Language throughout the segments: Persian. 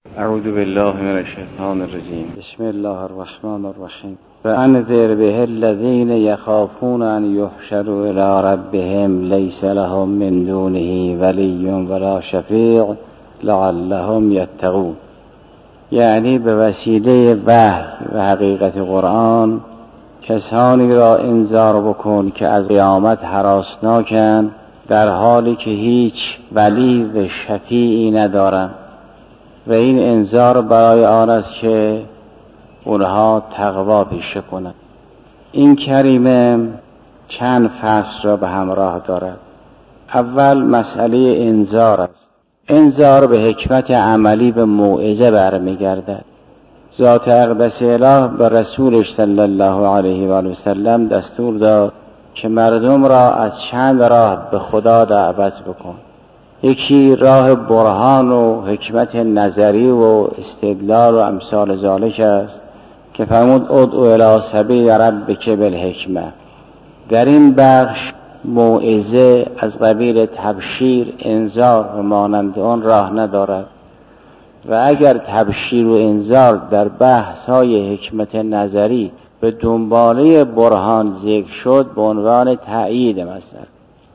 اعوذ بالله من الشیطان الرجیم. بسم الله الرحمن الرحیم. فانذر به الذین یخافون ان یحشروا الی ربهم لیس لهم من دونه ولی ولا شفیع لعلهم یتقون. یعنی به وسیله وحی و حقیقت قرآن کسانی را انذار بکن که از قیامت هراسناکند، در حالی که هیچ ولی و شفیعی ندارند، و این انذار برای آن است که اونها تقوا پیشه کنند. این کریمه چند فصل را به همراه دارد. اول مسئله انذار است. انذار به حکمت عملی به موعظه برمیگردد. ذات اقدس اله به رسولش صلی الله علیه و آله و سلم دستور داد که مردم را از چند راه به خدا دعوت بکن. یکی راه برهان و حکمت نظری و استدلال و امثال ذالک است که فرمود ادعو الی سبیل ربک بالحکمه. در این بخش موعظه از قبیل تبشیر، انذار و مانند آن راه ندارد، و اگر تبشیر و انذار در بحث های حکمت نظری به دنباله برهان ذکر شد به عنوان تأیید مثلا،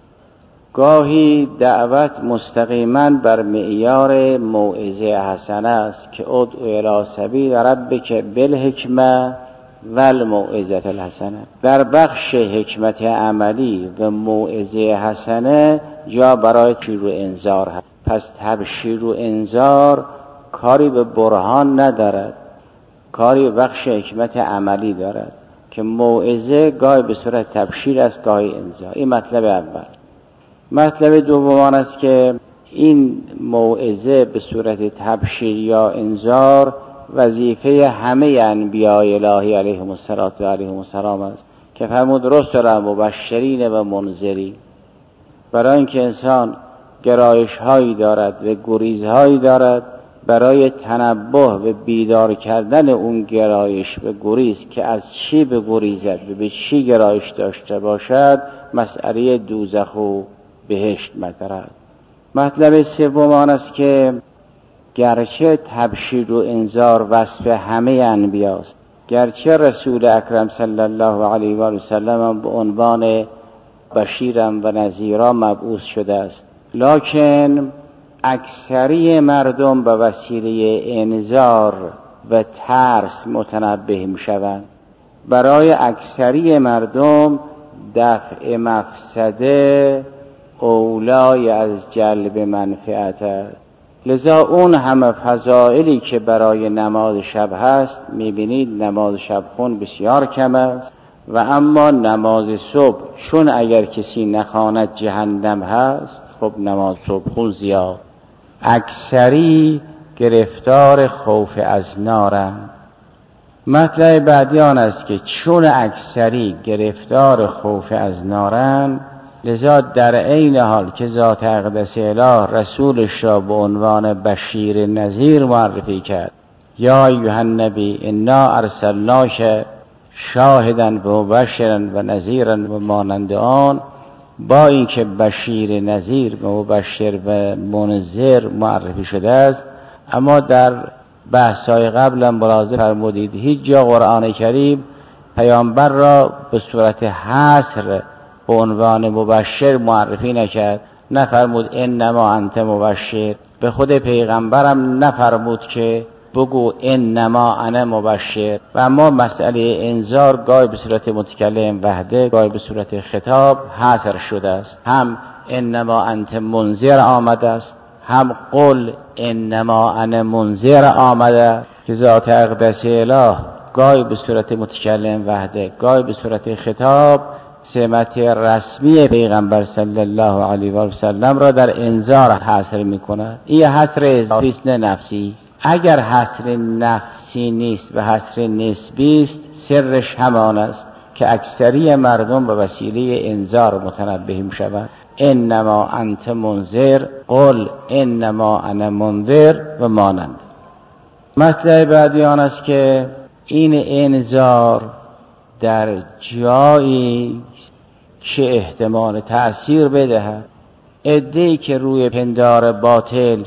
گاهی دعوت مستقیما بر معیار موعظه حسنه است که ادعو الی سبیل ربک بالحکمه و الموعظه الحسنه. در بخش حکمت عملی و موعظه حسنه جا برای تبشیر و انذار هست. پس تبشیر و انذار کاری به برهان ندارد، کاری به بخش حکمت عملی دارد که موعظه گاهی به صورت تبشیر است، گاهی انذار. این مطلب اول. مطلب دوم آن است که این موعظه به صورت تبشیر یا انذار وظیفه همه انبیاء الهی علیهم السلام است که فرمود رسلا مبشرین و منذرین. برای اینکه انسان گرایش هایی دارد و گریز هایی دارد، برای تنبه و بیدار کردن اون گرایش و گریز که از چی بگریزد و به چی گرایش داشته باشد، مسئله دوزخ و بهشت مطرح. مطلب سوم آن است که گرچه تبشیر و انذار وصف همه انبیاست، گرچه رسول اکرم صلی الله علیه و آله و سلم به عنوان بشیرم و نذیرا مبعوث شده است، لکن اکثری مردم به وسیله انذار و ترس متنبه می شوند. برای اکثری مردم دفع مفسده اولای از جلب منفعت است. لذا اون همه فضائلی که برای نماز شب هست، میبینید نماز شب خون بسیار کم است، و اما نماز صبح چون اگر کسی نخواند جهنم هست، خب نماز صبح خون زیاد. اکثری گرفتار خوف از نارند. مطلب بعدی آن است که چون اکثری گرفتار خوف از نارند، لذا در عین حال که ذات اقدس اله رسولش را به عنوان بشیر نذیر معرفی کرد، یا ایها النبی انا ارسلناک شاهدا و مبشرا و نذیرا و مانند آن، با اینکه بشیر نذیر و مبشر و منذر معرفی شده است، اما در بحث‌های قبلا ملاحظه فرمودید هیچ جا قرآن کریم پیامبر را به صورت حصر به عنوان مبشر معرفی نکرد. نفرمود انما انت مبشر. به خود پیغمبرم نفرمود که بگو انما انا مبشر. و اما مسئله انذار گاهی به صورت متکلم وحده، گاهی به صورت خطاب حصر شده است. هم انما انت منذر آمده است، هم قل انما انا منذر آمده که ذات اقدس اله گاهی به صورت متکلم وحده، گاهی به صورت خطاب سمت رسمی پیغمبر صلی الله علیه و سلم را در انذار حصر می‌کند. این حصر اضافی است نه نفسی. اگر حصر نفسی نیست و حصر نسبی است، سرش همان است که اکثری مردم به وسیله انذار متنبه می‌شوند. انما انت منذر قل انما انا منذر و مانند. مطلب بعدی آن است که این انذار در جایی که احتمال تأثیر بدهد. عده‌ای که روی پندار باطل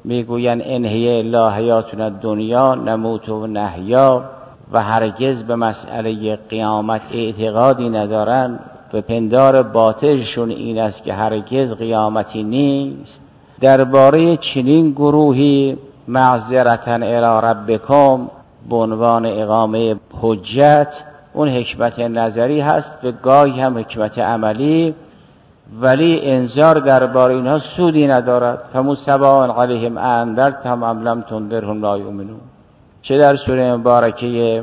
میگویند ان هی الا حیاتنا دنیا نموت و نحیا و هرگز به مسئله قیامت اعتقادی ندارند و پندار باطلشون این است که هرگز قیامتی نیست. درباره چنین گروهی معذرةً الی ربکم به عنوان اقامه حجت، اون حکمت نظری هست و گاهی هم حکمت عملی، ولی انذار درباره اینها سودی ندارد. فمو سواء علیهم انذرتهم ام لم تنذرهم لا یؤمنون. چه در سوره مبارکه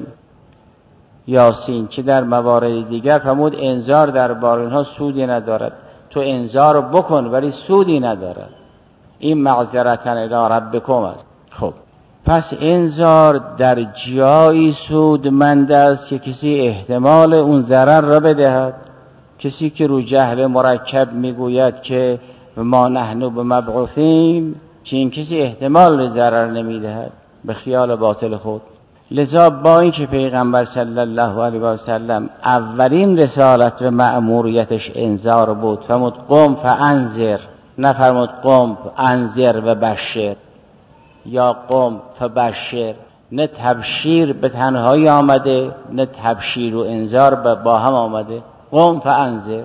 یاسین چه در موارد دیگر فرمود انذار درباره اینها سودی ندارد. تو انذار بکن ولی سودی ندارد. این معذرةً الی ربکم است. خب پس انذار در جایی سودمند است که کسی احتمال اون ضرر را بدهد. کسی که رو جهل مرکب میگوید که ما نحن بمبعوثین، چنین کسی احتمال ضرر نمیدهد به خیال باطل خود. لذا با اینکه پیغمبر صلی الله علیه و سلم اولین رسالت و مأموریتش انذار بود، فرمود قم فانذر، نفرمود قم انذر و بشر یا قم فبشر. نه تبشیر به تنهایی آمده، نه تبشیر و انذار با هم آمده. قم فانذر.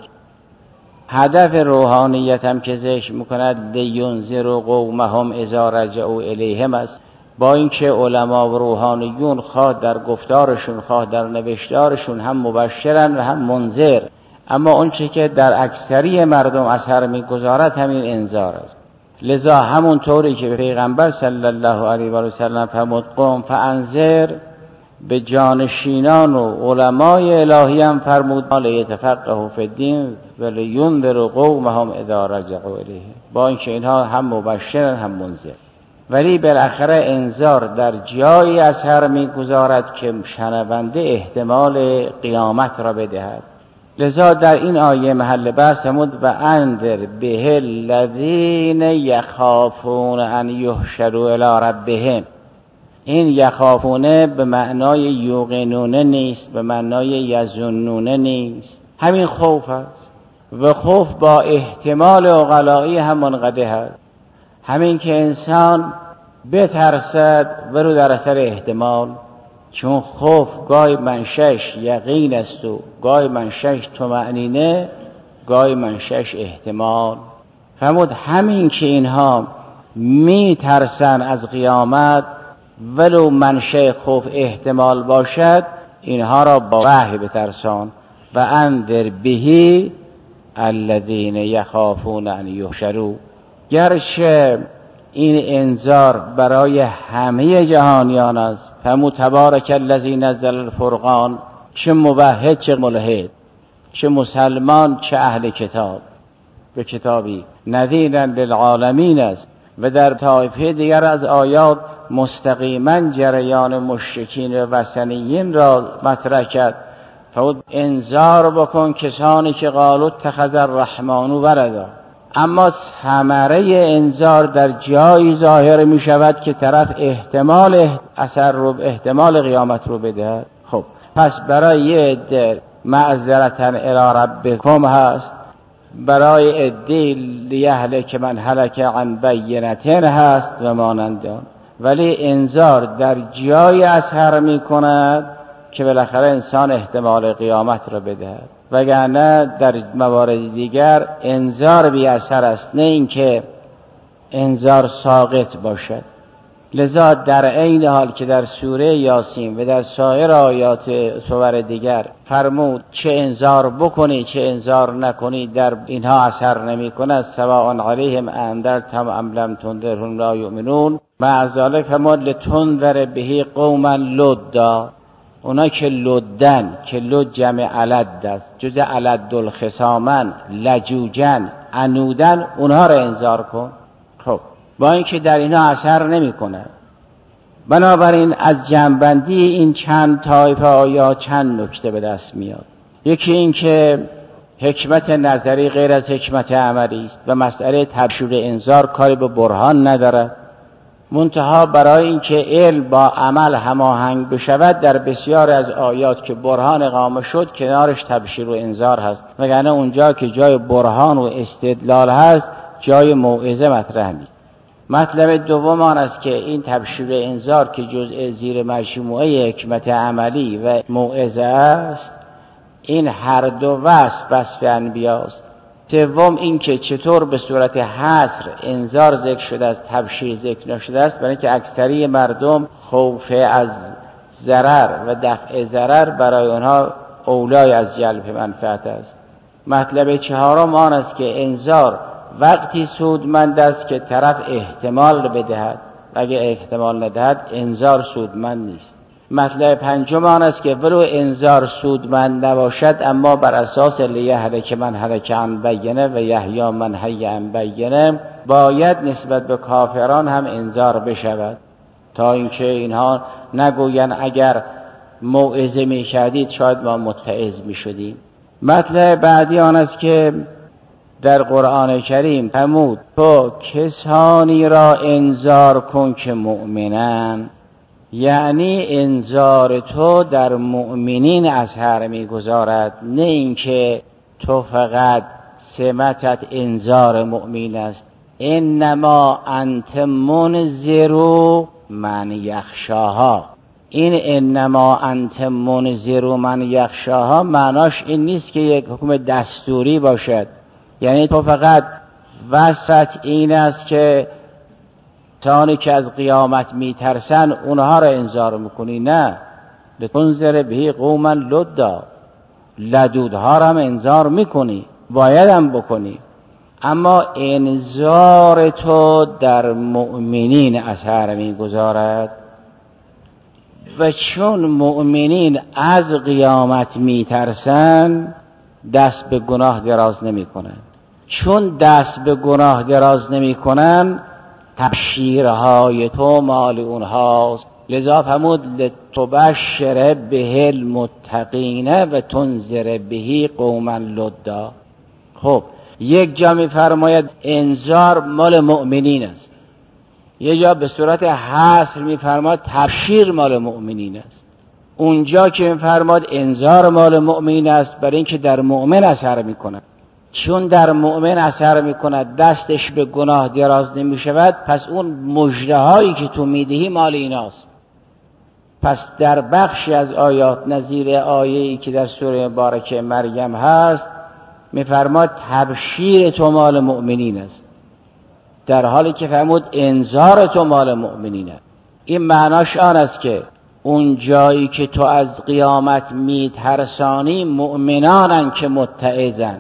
هدف روحانیت هم که ذکر میکند لینذر قومهم اذا رجعوا الیهم است. با اینکه علما و روحانیون خواه در گفتارشون خواه در نوشتارشون هم مبشرن و هم منذر، اما اون چه که در اکثری مردم اثر میگذارد همین انذار است. لذا همون طوری که پیغمبر صلی الله علیه و سلم فرمود قم فانذر، به جانشینان و علمای الهی هم فرمود لیتفقهوا فی الدین و لینذروا قومهم اذا رجعوا الیه. با اینکه اینها هم مبشرن هم منذر، ولی بالاخره انذار در جایی اثر میگذارد که شنونده احتمال قیامت را بدهد. لذا در این آیه محل بحث فرمود و انذر به الذین یخافون ان یحشروا الی ربهم. این یخافونه به معنای یوقنونه نیست، به معنای یظنونه نیست، همین خوف است و خوف با احتمال عقلایی هم منقطع است. همین که انسان بترسد ولو در اثر احتمال، چون خوف گاهی منشأش یقین است و گاهی منشأش طمأنینه، گاهی منشأش احتمال. فرمود همین که اینها می ترسن از قیامت ولو منشأ خوف احتمال باشد، اینها را با وحی بترسان. و انذر به الذین یخافون ان یحشروا. گرچه این انذار برای همه جهانیان است، فرمود تبارک الذی نزل الفرقان، چه موحد چه ملحد، چه مسلمان چه اهل کتاب، به کتابی نذیرا للعالمین است. و در طایفه دیگر از آیات مستقیما جریان مشرکین و وثنیین را مطرح کرد. فرمود انذار بکن کسانی که قالوا اتخذ الرحمن ولدا. اما ثمره انذار در جایی ظاهر می شود که طرف احتمال اثر رو، احتمال قیامت رو بدهد. خب پس برای یه عده معذرةً الی ربکم هست، برای عده لیهلک من هلک عن بینة هست و مانند آن. ولی انذار در جایی اثر می کند که بالاخره انسان احتمال قیامت را بدهد، وگرنه در موارد دیگر انذار بی اثر است، نه اینکه انذار ساقط باشد. لذا در عین حال که در سوره یاسین و در سایر آیات سور دیگر فرمود چه انذار بکنی چه انذار نکنی در اینها اثر نمی کند، سواء علیهم انذرتهم ام لم تنذرهم لا یؤمنون. مع ذلک فرمود لتنذر به قوما لدا. اونا که لدن، که لد جمع علد است، جز علد الخصامن، لجوجن، عنودن، اونها را انذار کن. خب با اینکه در اینها اثر نمی کند. بنابراین از جمع‌بندی این چند طایفه آیات چند نکته به دست میاد. یکی این که حکمت نظری غیر از حکمت عملی است و مسئله تبشیر انذار کاری به برهان ندارد. منتها برای اینکه علم با عمل هماهنگ بشود، در بسیار از آیات که برهان اقامه شد کنارش تبشیر و انذار هست، وگرنه اونجا که جای برهان و استدلال هست جای موعظه مطرح نیست. مطلب دوم آن است که این تبشیر انذار که جزء زیر مجموعه حکمت عملی و موعظه است، این هر دو وصف انبیاست. سوم این که چطور به صورت حصر انذار ذکر شده است، تبشیر ذکر نشده است، برای اینکه اکثری مردم خوف از ضرر و دفع ضرر برای آنها اولای از جلب منفعت است. مطلب چهارم آن است که انذار وقتی سودمند است که طرف احتمال بدهد، اگه احتمال ندهد انذار سودمند نیست. مطلب پنجم آن است که ولو انذار سودمند نباشد اما بر اساس لیهلک من هلک عن بینه و یحیی من حی عن بینه باید نسبت به کافران هم انذار بشود، تا اینکه اینها نگوین اگر موعظه می‌کردید شاید ما متعظ می‌شدیم. مطلب بعدی آن است که در قرآن کریم فرمود تو کسانی را انذار کن که مؤمنن، یعنی انذار تو در مؤمنین اثر می‌گذارد، نه اینکه تو فقط سمتت انذار مؤمن است. انما انت منذر من یخشاها. این انما انت منذر من یخشاها معناش این نیست که یک حکم دستوری باشد، یعنی تو فقط وسط این است که کسانی که از قیامت میترسن اونها را انذار میکنی، نه، لتنذر به قوما لدا، لدودها را هم انذار میکنی، باید هم بکنی، اما انذار تو در مؤمنین اثر میگذارد. و چون مؤمنین از قیامت میترسن دست به گناه دراز نمی کنن، چون دست به گناه دراز نمی کنن تبشیرهای تو مال اونهاست. لذا فرمود لتبشر به المتقین و تنذر به قوما لدا. خب یک جا می فرماید انذار مال مؤمنین است، یه جا به صورت حصر می فرماید تبشیر مال مؤمنین است. اونجا که می فرماید انذار مال مؤمنین است برای اینکه در مؤمن اثر می کند، چون در مؤمن اثر می کند دستش به گناه دراز نمی شود، پس اون مژده هایی که تو می دهی مال ایناست. پس در بخشی از آیات نظیر آیه‌ای که در سوره مبارکه مریم هست می فرماید تبشیر تو مال مؤمنین است، در حالی که فرمود انذار تو مال مؤمنین است. این معناش آن است که اون جایی که تو از قیامت میترسانی مؤمنانن که متعظن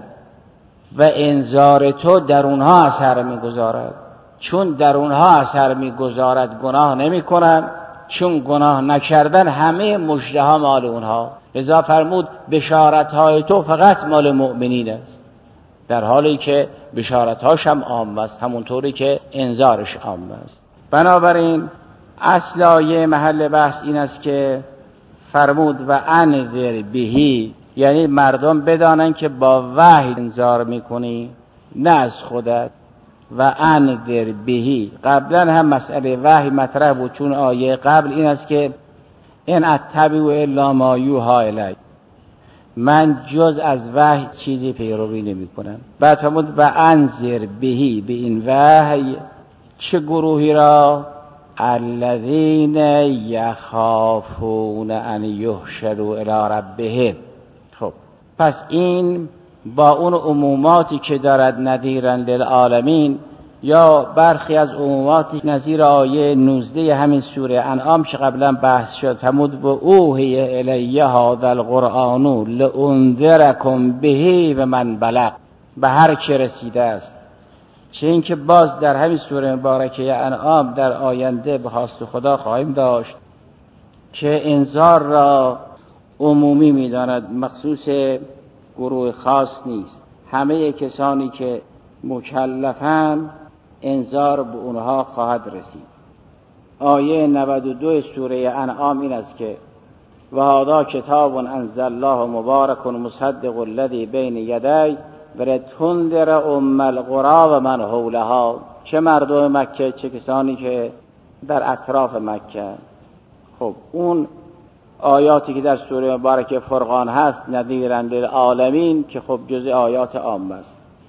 و انذار تو در اونها اثر میگذارد، چون در اونها اثر میگذارد گناه نمی کنن، چون گناه نکردن همه مژده ها مال اونها. لذا فرمود بشارت های تو فقط مال مؤمنین است، در حالی که بشارتهاش هم عام است، همونطوری که انذارش عام است. بنابراین اصل آیه محل بحث این است که فرمود و انذر بهی، یعنی مردم بدانن که با وحی انذار میکنی نه از خودت. و انذر بهی قبلا هم مسئله وحی مطرح بود، چون آیه قبل این است که ان اتبع الا ما یوحی الی، من جز از وحی چیزی پیروی نمی کنم. بعد فرمود و انذر بهی، به این وحی چه گروهی را؟ الذین یخافون ان یحشروا الی ربهم. خب پس این با اون عموماتی که دارد نذیرا للعالمین، یا برخی از عموماتی نظیر آیه 19 همین سوره انعام که قبلا بحث شد، فرمود و اوحی الی هذا القرآن لانذرکم به و من بلغ، به هر که رسیده است. چه اینکه باز در همین سوره مبارکه انعام در آینده به خواست خدا خواهیم داشت که انذار را عمومی می‌داند، مخصوص گروه خاص نیست. همه کسانی که مکلفن انذار به اونها خواهد رسید. آیه 92 سوره انعام این است که و هذا کتاب انزل الله مبارک مصدق الذی بین یدی ولتنذر ام القری و من حولها، چه مردم مکه چه کسانی که در اطراف مکه. خب اون آیاتی که در سوره مبارکه فرقان هست نذیرا للعالمین که خب جزء آیات عام است.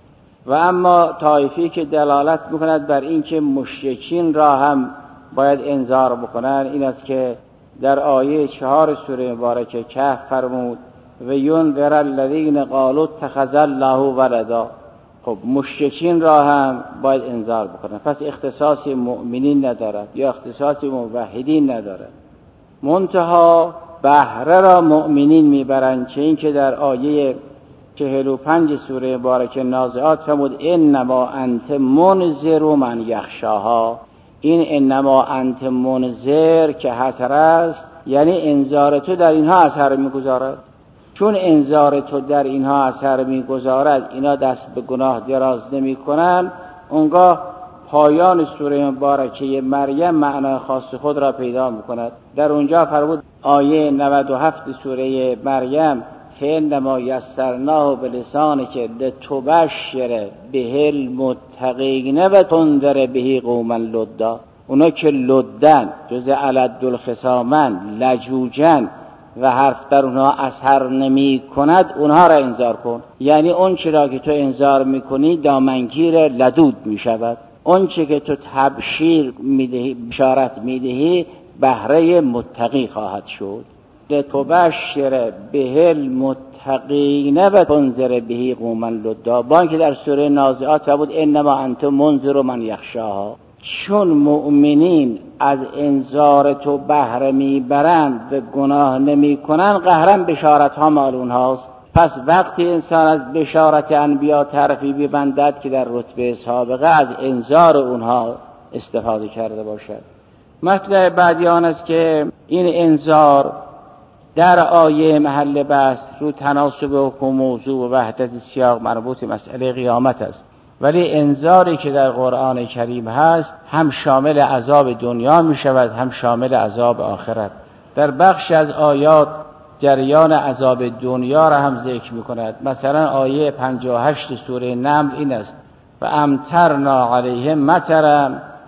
و اما طایفی که دلالت میکند بر این که مشرکین را هم باید انذار بکنن، این است که در آیه 4 سوره مبارکه کهف فرمود و ینذر الذین قالوا اتخذ الله ولدا. خب مشرکین را هم باید انذار بکنن، پس اختصاص مؤمنین ندارد یا اختصاص موحدین ندارد. منتها بهره را مؤمنین میبرند، چه این که در آیه 45 سوره مبارکه نازعات فرمود انما انت منذر من یخشاها. این انما انت منذر که حسر است، یعنی انذار تو در اینها اثر میگذارد. چون انذار تو در اینها اثر میگذارد، اینا دست به گناه دراز نمی کنن، اونگاه پایان سوره مبارکه مریم معنای خاص خود را پیدا میکند. در اونجا فرمود آیه 97 سوره مریم فإنما یسرناه بلسانک لتبشر به المتقین و تنذر به قوما لدا. اونا که لدن، جز علد الخصامن، لجوجن و حرف در اونها اثر نمی کند، اونها را انذار کن. یعنی اون چرا که تو انذار میکنی دامنگیر لدود میشود، اون چه که تو تبشیر میدهی، بشارت میدهی، بهره متقی خواهد شد. لتبشر به المتقین و تنذر به قوما لدا. با اینکه در سوره نازعات بود انما انت منذر من یخشاها. چون مؤمنین از انذار تو بهره میبرند و گناه نمی کنند، قهرا بشارت ها مال اونهاست. پس وقتی انسان از بشارت انبیا طرفی ببندد که در رتبه سابقه، از انذار اونها استفاده کرده باشد. مطلب بعدی آن است که این انذار در آیه محل بحث رو تناسب حکم موضوع و وحدت سیاق مربوط مسئله قیامت است، ولی انذاری که در قرآن کریم هست هم شامل عذاب دنیا می شود هم شامل عذاب آخرت. در بخش از آیات جریان عذاب دنیا را هم ذکر می کند. مثلا آیه 58 سوره نمل این است و امطرنا علیهم مطرا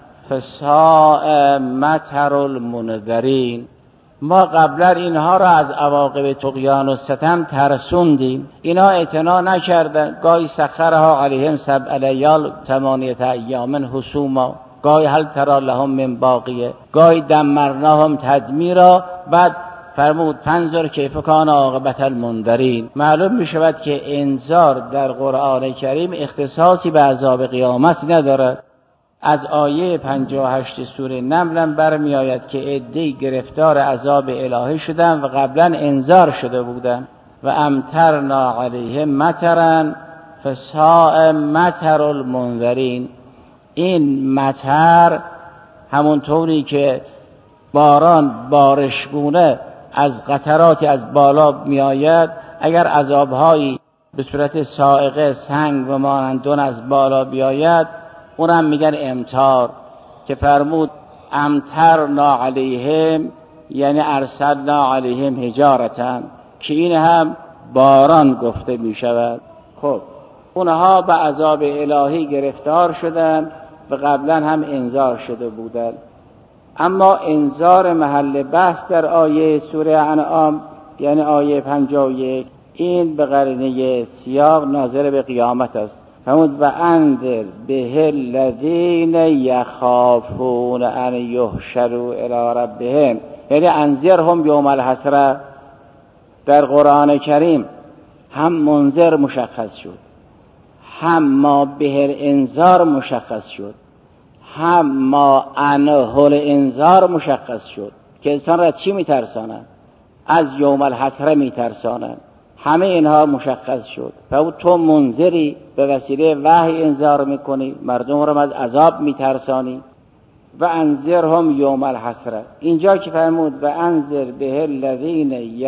فساء مطر المنذرین. ما قبلا اینها را از عواقب طغیان و ستم ترسوندیم، اینا اعتنا نکردن. گاهی سخرها علیهم 7 لیال 8 ایام حسوما، گاهی هل تری لهم من باقیه، گاهی دمرناهم تدمیرا. بعد فرمود فانظر کیف کان عاقبت المنذرین. معلوم می شود که انذار در قرآن کریم اختصاصی به عذاب قیامت ندارد. از آیه 58 سوره نمل برمی آید که عده‌ای گرفتار عذاب الهی شدن و قبلا انذار شده بودن. و امطرنا علیهم مطرا فساء مطر المنذرین. این مطر همونطوری که باران بارشگونه از قطراتی از بالا می آید، اگر عذابهایی به صورت صاعقه سنگ و مانندون از بالا بیاید، اونم میگن امطار. که فرمود امطرنا علیهم یعنی ارسلنا علیهم حجارتن، که این هم باران گفته می شود. خب اونها به عذاب الهی گرفتار شدند و قبلا هم انذار شده بودند. اما انذار محل بحث در آیه سوره انعام یعنی آیه 51 این به قرینه سیاق ناظر به قیامت است. فرمود و انذر به الذین یخافون ان یحشروا الی ربهم، یعنی انذرهم یوم الحسره. در قرآن کریم هم منذر مشخص شد، هم ما به الانذار مشخص شد، هم ما عنه الانذار مشخص شد که انسان را چی میترسانند؟ از یوم الحسره میترسانند. همه اینها مشخص شد. فرمود تو منذری، به وسیله وحی انذار میکنی، مردم را از عذاب میترسانی. و انذرهم یوم الحسره. اینجا که فرمود و انذر به الذین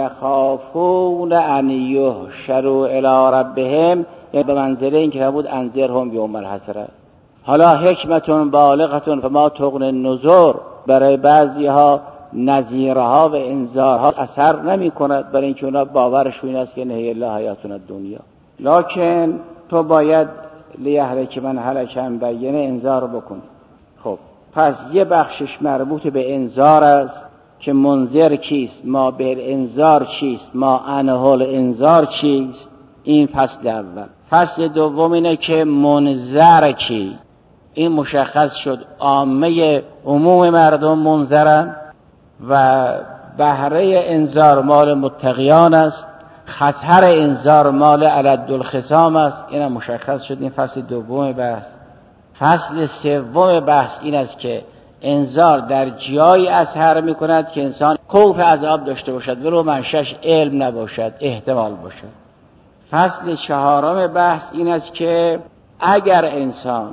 یخافون ان یحشروا الی ربهم، یعنی به منزله این که فرمود انذرهم یوم الحسره. حالا حکمتون بالغتون فما تغنی النذر، برای بعضی ها نذیرها و انذارها اثر نمی کند، برای اینکه اونا باورشون این است که نهی الله حیاتون الدنیا. لکن تو باید لیهلک من هلک عن بینه انذار بکنی. خب پس یه بخشش مربوط به انذار است که منذر کیست، ما به انذار چیست، ما عنه الانذار چیست. این فصل اول. فصل دوم اینه که منذر کی، این مشخص شد عامه عموم مردم منذرن و بهره انذار مال متقیان است، خطر انذار مال علد الخصام است. اینم مشخص شد. این فصل دوم بحث. فصل سوم بحث این است که انذار در جایی اثر می کند که انسان خوف عذاب داشته باشد ولو منشأش علم نباشد، احتمال باشد. فصل چهارم بحث این است که اگر انسان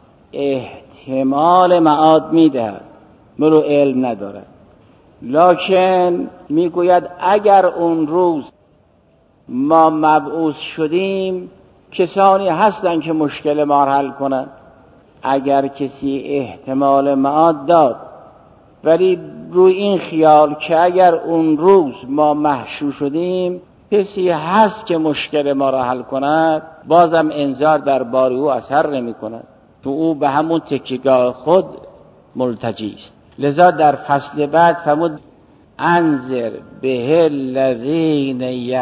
احتمال معاد می دهد ولو علم ندارد، لکن می گوید اگر اون روز ما مبعوث شدیم کسانی هستند که مشکل ما را حل کنند. اگر کسی احتمال معاد داد ولی روی این خیال که اگر اون روز ما محشور شدیم کسی هست که مشکل ما را حل کند، بازم انذار در بار او اثر نمی کند، تو او به همون تکیه‌گاه خود ملتجی است. لذا در فصل بعد فرمود انذر به الذین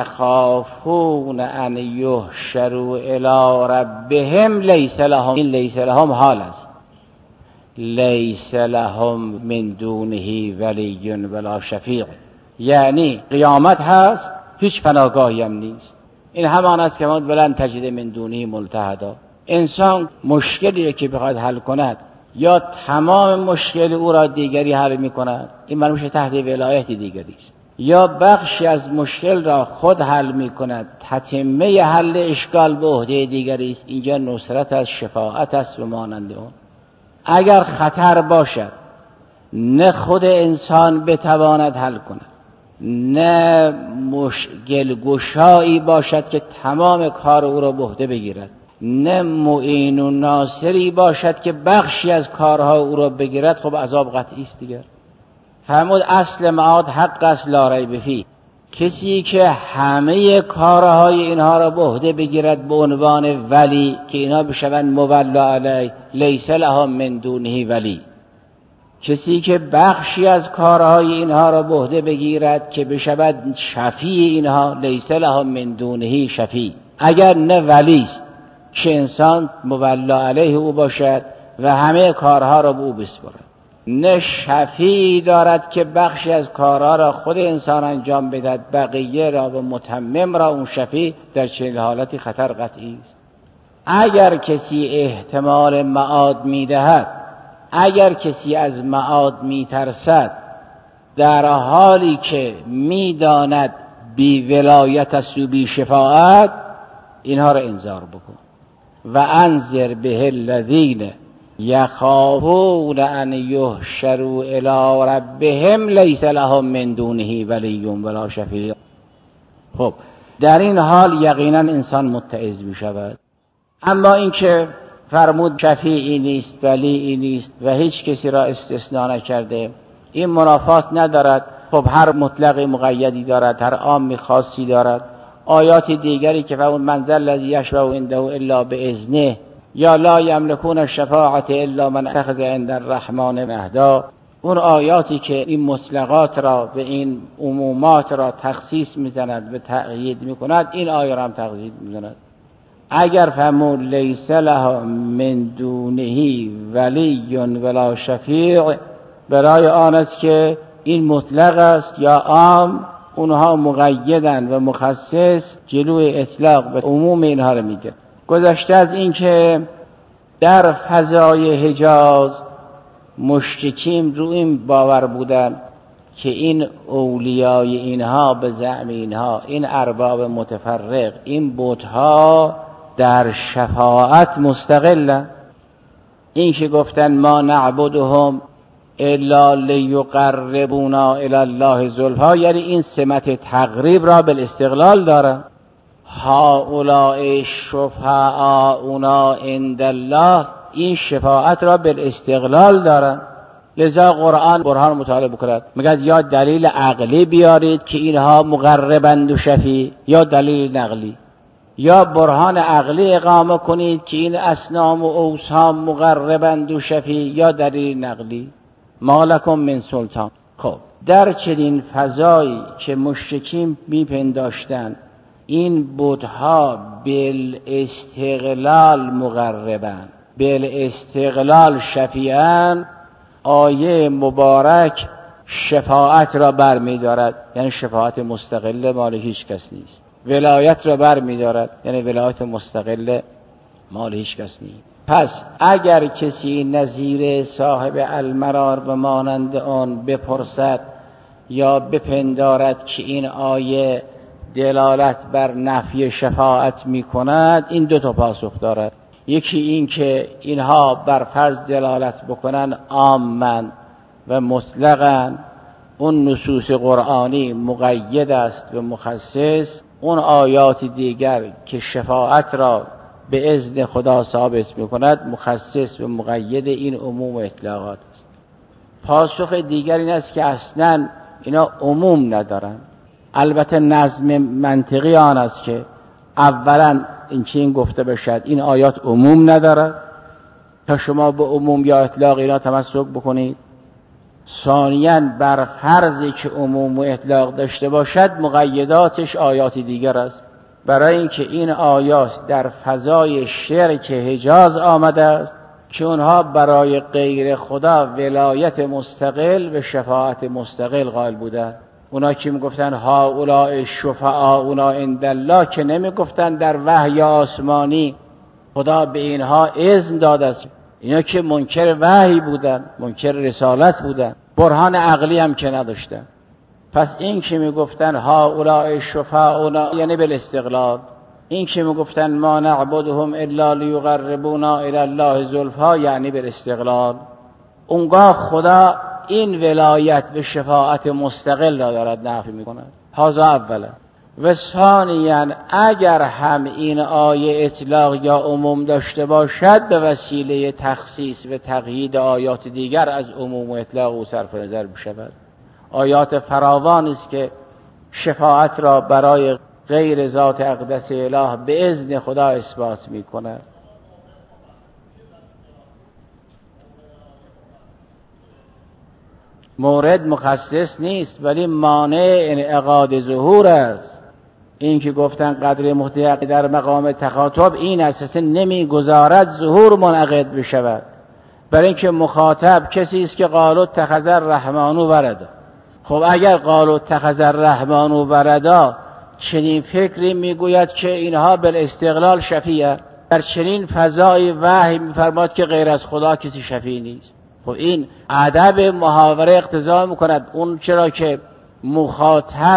یخافون ان یحشروا الی ربهم لیس لهم، این لیس لهم حال است، لیس لهم من دونه ولی ولا شفیع، یعنی قیامت هست هیچ پناهگاهی هم نیست. این همان است که ولن تجد من دونه ملتحدا. انسان مشکلی که بخواد حل کند یا تمام مشکل او را دیگری حل می کند، این مرموش تحت ولایت دیگری است، یا بخشی از مشکل را خود حل می کند، تتمه حل اشکال به عهده دیگری است. اینجا نصرت از شفاعت است و مانند اون. اگر خطر باشد نه خود انسان بتواند حل کند، نه مشکل گشایی باشد که تمام کار او را به عهده بگیرد، نه معین و ناصری باشد که بخشی از کارها او را بگیرد، خب عذاب قطعی است دیگر. فرمود اصل معاد حق است لا ریب فیه، کسی که همه کارهای اینها را به عهده بگیرد به عنوان ولی که اینها بشوند مولا علیه لیس لهم من دونه ولی، کسی که بخشی از کارهای اینها را به عهده بگیرد که بشود شفیع اینها لیس لهم من دونه شفیع، اگر نه ولی است که انسان مولا علیه او باشد و همه کارها را به او بسپارد، نه شفیعی دارد که بخشی از کارها را خود انسان انجام بدهد، بقیه را و متمم را اون شفیع در چنین حالتی خطر قطعی است. اگر کسی احتمال معاد میدهد، اگر کسی از معاد میترسد، در حالی که میداند بی ولایت است و بی شفاعت، اینها را انذار بکن. و انذر به الذین یخافون ان یحشروا الی ربهم لیس لهم من دونه ولی ولا شفیع. خب در این حال یقینا انسان متعظ می شود. اما اینکه فرمود شفیعی نیست، ولیی نیست و هیچ کسی را استثناء نکرده، این منافات ندارد. خب هر مطلق مقیدی دارد، هر عام خاصی دارد. آیات دیگری که فرمود من ذا الذی یشفع عنده الا باذنه، یا لا یملکون الشفاعة الا من اتخذ عند الرحمن عهدا، اون آیاتی که این مطلقات را و این عمومات را تخصیص میزند و تأیید میکند، این آیه را هم تأیید میزند. اگر فرمود لیس له من دونه ولی ولا شفیع، برای آن است که این مطلق است یا عام، اونها مقیدن و مخصص جلوی اطلاق به عموم اینها را میگه. گذشته از این که در فضای حجاز مشرکین رو این باور بودن که این اولیای اینها به زعم اینها، این ارباب متفرق، این بتها در شفاعت مستقلن. این که گفتن ما نعبدهم الا لیقربونا الی الله زلفا، یعنی این سمت تقریب را بالاستقلال دارن. هؤلاء شفعاؤنا عند الله، این شفاعت را بالاستقلال دارن. لذا قرآن برهان مطالعه بکند، میگه یا دلیل عقلی بیارید که اینها مقربند و شفیع، یا دلیل نقلی، یا برهان عقلی اقامه کنید که این اصنام و اوثان مقربند و شفیع، یا دلیل نقلی. ما لکم من سلطان. خب در چنین فضایی که مشرکین میپنداشتند این بت‌ها بالاستقلال مقربن، بالاستقلال شفیعن، آیه مبارک شفاعت را بر می دارد، یعنی شفاعت مستقل مال هیچ کس نیست. ولایت را بر می دارد، یعنی ولایت مستقل مال هیچ کس نیست. پس اگر کسی نظیر صاحب المرار به مانند آن بپرسد یا بپندارد که این آیه دلالت بر نفی شفاعت می کند، این دو تا پاسخ دارد. یکی این که اینها بر فرض دلالت بکنن عامن و مطلقاً، اون نصوص قرآنی مقید است و مخصص. اون آیات دیگر که شفاعت را به اذن خدا ثابت می‌کند مخصص و مقید این عموم و اطلاقات است. پاسخ دیگر این است که اصلاً اینا عموم ندارن. البته نظم منطقی آن است که اولاً این گفته باشد این آیات عموم ندارد تا شما به عموم یا اطلاق اینا تمسک بکنید. ثانیاً بر فرضی که عموم و اطلاق داشته باشد مقیداتش آیات دیگر است، برای اینکه این آیات در فضای شرک حجاز آمده است که اونها برای غیر خدا ولایت مستقل و شفاعت مستقل قائل بودند. اونا که میگفتن هؤلاء شفعاؤنا عند الله، که نمیگفتن در وحی آسمانی خدا به اینها اذن داده است. اینا که منکر وحی بودن، منکر رسالت بودن، برهان عقلی هم که نداشتن. پس این که میگفتن هؤلاء شفعاؤنا یعنی بالاستقلال، این که میگفتن ما نعبدهم الا لیقربونا الی الله زلفا یعنی بالاستقلال. اونگاه خدا این ولایت به شفاعت مستقل را دارد نفی میکند. هذا اولا. و ثانیاً اگر هم این آیه اطلاق یا عموم داشته باشد به وسیله تخصیص و تقیید آیات دیگر از عموم و اطلاق او صرف نظر بشود. آیات فراوان است که شفاعت را برای غیر ذات اقدس اله به اذن خدا اثبات میکند. مورد مخصص نیست ولی مانع انعقاد ظهور است. این که گفتن قدر مطلق در مقام تخاطب این اساسا نمیگذارد ظهور منعقد بشود، برای اینکه مخاطب کسی است که قالوا اتخذ الرحمن ولدا. خب اگر قالوا اتخذ الرحمن ولدا چنین فکری میگوید که اینها بالاستقلال شفیع، در چنین فضای وحی میفرماد که غیر از خدا کسی شفیع نیست. خب این ادب محاوره اقتضا میکند اون چرا که مخاطب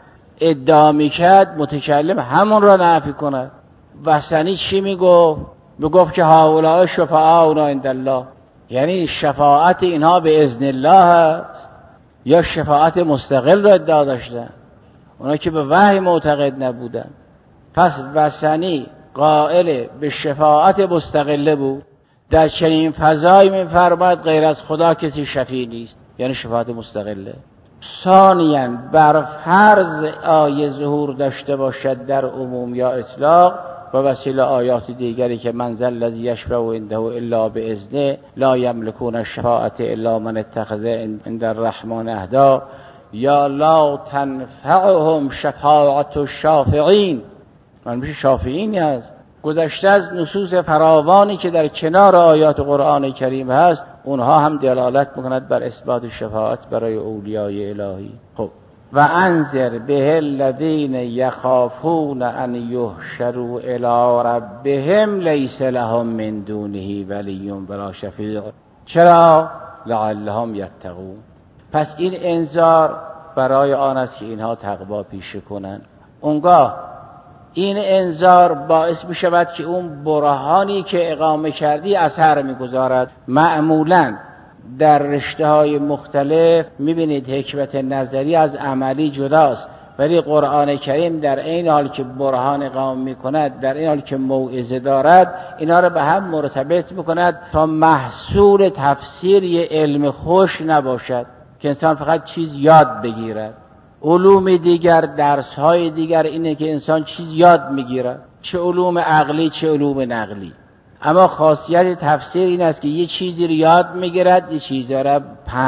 ادعا میکرد متکلم همون را نفی کند. وثنی چی میگفت؟ میگفت که هؤلاء شفعاؤنا عند الله، یعنی شفاعت اینها به اذن الله است یا شفاعت مستقل را ادعا داشتن، اونا که به وحی معتقد نبودن. پس وثنی قائل به شفاعت مستقله بود، در چنین فضایی میفرماید غیر از خدا کسی شفیع نیست، یعنی شفاعت مستقله. ثانیاً بر فرض آیه ظهور داشته باشد در عموم یا اطلاق و وسیله آیات دیگری که من ذا الذی یشفع عنده الا باذنه لا یملکون الشفاعة الا من اتخذ عند الرحمن عهدا یا لا تنفعهم شفاعة الشافعین. من میشه شافعینی هست. گذشته از نصوص فراوانی که در کنار آیات قرآن کریم هست اونها هم دلالت میکند بر اثبات شفاعت برای اولیای الهی. خب و انذر به الذین یخافون ان یحشروا الی ربهم لیس لهم من دونه ولی ولا شفیع. چرا؟ لعلهم یتقون. پس این انذار برای آن است که اینها تقوا پیشه کنند. اونگاه این انذار باعث می شود که اون برهانی که اقامه کردی اثر می گذارد. معمولاً در رشته های مختلف می بینید حکمت نظری از عملی جداست، ولی قرآن کریم در این حال که برهان اقامه می کند، در این حال که موعظه دارد، اینا رو به هم مرتبط می کند تا محصول تفسیر یه علم خوش نباشد که انسان فقط چیز یاد بگیرد. علوم دیگر، درس‌های دیگر اینه که انسان چیز یاد میگیره، چه علوم عقلی چه علوم نقلی. اما خاصیت تفسیر این است که یه چیزی رو یاد میگیرد، یه چیزی را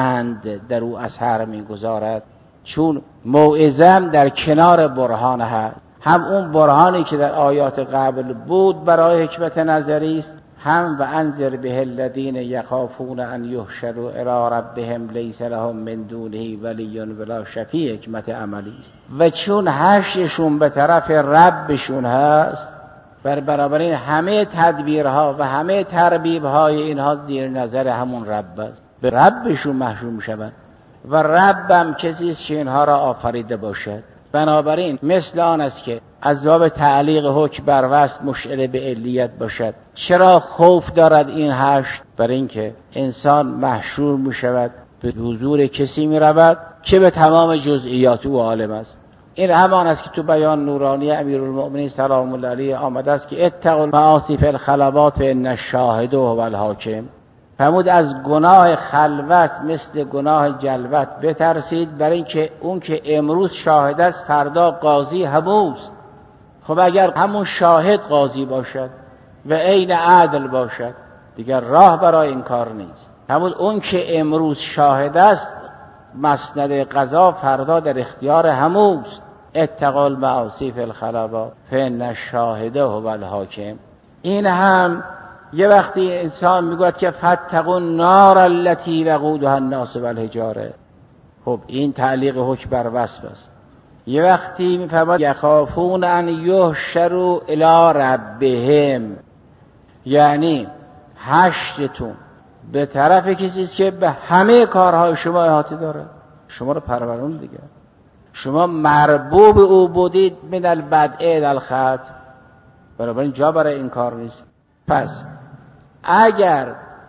پند در او اثر میگذارد، چون موعظه در کنار برهان هست. هم اون برهانی که در آیات قبل بود برای حکمت نظری است، هم و انذر به الذین یخافون ان یحشروا الی ربهم لیس لهم من دونه ولی ولا شفیع حکمت عملی است. و چون حشرشون به طرف ربشون هست، بنابراین همه تدبیرها و همه تربیبهای اینها زیر نظر همون رب است، به ربشون محشور میشوند و ربم کسی است که اینها را آفریده باشد. بنابراین مثل آن است که از باب تعلیق حکم بر وصف مشعر به علیت باشد. چرا خوف دارد این حشر؟ برای اینکه انسان محشور می شود، به حضور کسی می رود که به تمام جزئیات او عالم است. این همان است که تو بیان نورانی امیرالمؤمنین سلام الله علیه آمده است که اتقوا المعاصی فی الخلوات فان الشاهد هو الحاکم. فرمود از گناه خلوت مثل گناه جلوت بترسید، برای اینکه اون که امروز شاهد است فردا قاضی هموست. خب اگر همون شاهد قاضی باشد و عین عدل باشد دیگر راه برای این کار نیست. فرمود اون که امروز شاهد است مسند قضا فردا در اختیار هموست. اتقوا المعاصی فی الخلوات فان الشاهد هو الحاکم. این هم یه وقتی انسان میگوید که فاتقوا النار التي وقودها الناس والحجاره، خب این تعلیق حکم بر وصف است. یه وقتی میفرماد یخافون ان یحشروا الی ربهم، یعنی حشرتون به طرف کسی است که به همه کارهای شما احاطه داره، شما رو پرورون دیگه، شما مربوب او بودید من البدء الی الختم، بنابراین جا برای این کار نیست. پس اگر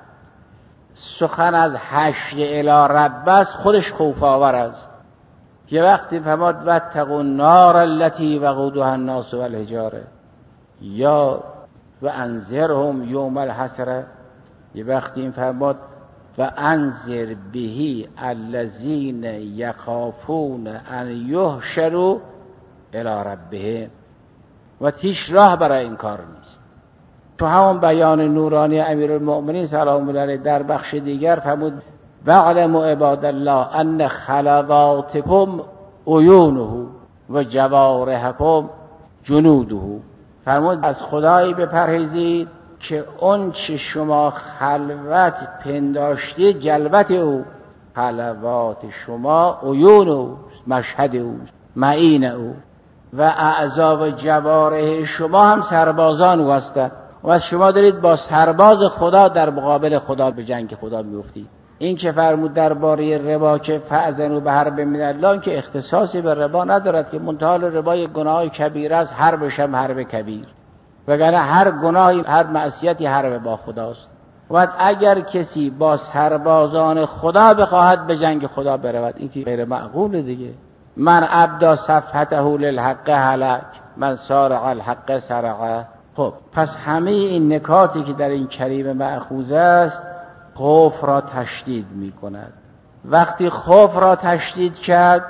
سخن از حشر الی رب است خودش خوف آور است. یه وقتی فرمود واتقوا النار التي وقودها الناس والحجاره، یا و انذرهم یوم الحسره، یه وقتی این فرمود و انذر به الذین یخافون ان یحشروا الی ربهم، و هیچ راه برای این کار نیست. تو همون بیان نورانی امیرالمؤمنین سلام الله علیه در بخش دیگر فرمود واعلموا عباد الله ان خلواتکم عیونه و جوارحکم جنوده. فرمود از خدایی بپرهیزید که اون چه شما خلوت پنداشتید جلوت او، خلوات شما عیون او، مشهد او، معین او، و اعضا و جوارح شما هم سربازان او هستند و از شما دارید با سرباز خدا در مقابل خدا به جنگ خدا میافتید. این که فرمود درباره ربا که فأذنوا بحرب من الله، که اختصاصی به ربا ندارد که منتها ربا یک گناه کبیر است، حربش هم حرب کبیر، وگرنه هر گناهی هر معصیتی حرب با خداست. و اگر کسی با سربازان خدا بخواهد به جنگ خدا برود، این که غیر معقول دیگه. من ابدا صفحته للحق هلک من سارع الحق سرعه. خب پس همه این نکاتی که در این کلمه مأخوذ است خوف را تشدید می کند. وقتی خوف را تشدید کرد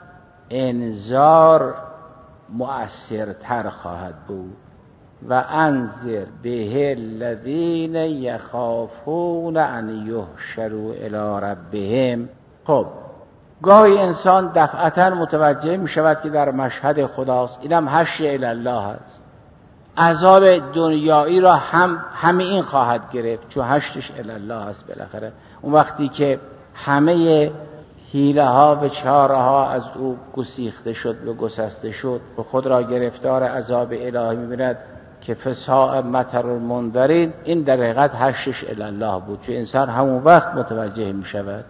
انذار مؤثرتر خواهد بود. و انذر به الذین یخافون ان یحشروا الی ربهم. خب گاهی انسان دفعتا متوجه می شود که در مشهد خداست، اینم حشر الی الله است. عذاب دنیایی را همه این خواهد گرفت چون حشرش الی الله است. بالاخره اون وقتی که همه حیله ها و چاره ها از او گسیخته شد و گسسته شد و خود را گرفتار عذاب الهی می‌بیند که فساء مطر المنذرین، این در حقیقت حشرش الی الله بود چون انسان همون وقت متوجه می شود.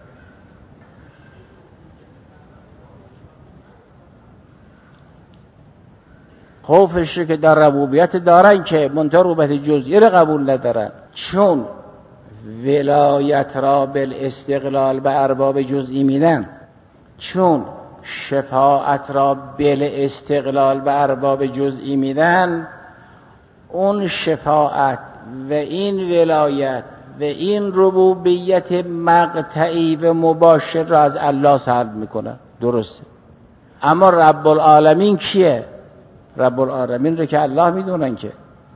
خوفش رو که در ربوبیت دارن که منتها ربوبیت جزئی رو قبول ندارن، چون ولایت را بالاستقلال به ارباب جزئی میدن، چون شفاعت را بالاستقلال به ارباب جزئی میدن، اون شفاعت و این ولایت و این ربوبیت مقطعی و مباشر را از الله سلب میکنن. درسته، اما رب العالمین کیه؟ رب العالمین رو که الله میدونن که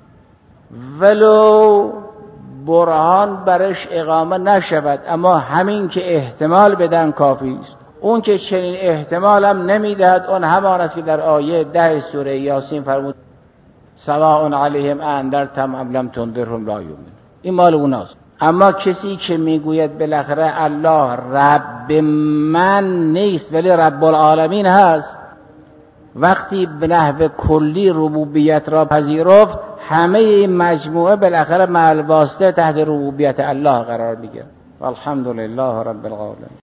ولو برهان برش اقامه نشود، اما همین که احتمال بدن کافی است. اون که چنین احتمالم نمیدهد اون همان است که در آیه 10 سوره یاسین فرمود سواء علیهم انذرتهم ام لم تنذرهم لا یؤمنون. این مال اوناست. اما کسی که میگوید بالاخره الله رب من نیست ولی رب العالمین هست، وقتی به نحو کلی ربوبیت را پذیرفت، همه این مجموعه بالاخره مع الواسطه تحت ربوبیت الله قرار میگیرد. والحمد لله رب العالمین.